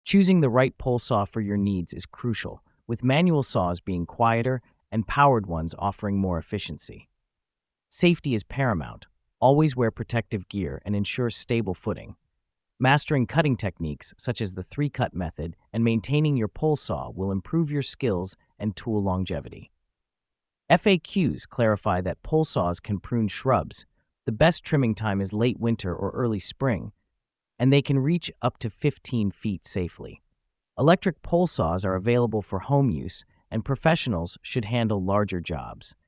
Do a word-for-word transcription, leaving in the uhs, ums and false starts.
Choosing the right pole saw for your needs is crucial, with manual saws being quieter and powered ones offering more efficiency. Safety is paramount. Always wear protective gear and ensure stable footing. Mastering cutting techniques such as the three-cut method and maintaining your pole saw will improve your skills and tool longevity. F A Qs clarify that pole saws can prune shrubs. The best trimming time is late winter or early spring, and they can reach up to fifteen feet safely. Electric pole saws are available for home use, and professionals should handle larger jobs.